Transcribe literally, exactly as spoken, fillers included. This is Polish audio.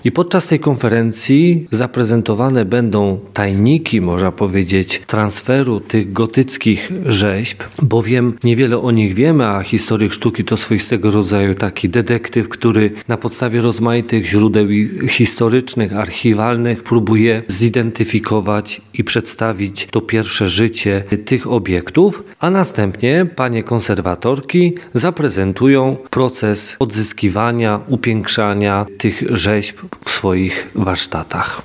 I podczas tej konferencji zaprezentowane będą tajniki, można powiedzieć, transferu tych gotyckich rzeźb, bowiem niewiele o nich wiemy, a historyk sztuki to swoistego rodzaju taki detektyw, który na podstawie rozmaitych źródeł historycznych, archiwalnych próbuje zidentyfikować i przedstawić to pierwsze życie tych obiektów, a następnie panie konserwatorki zaprezentują proces odzyskiwania, upiększania tych rzeźb w swoich warsztatach.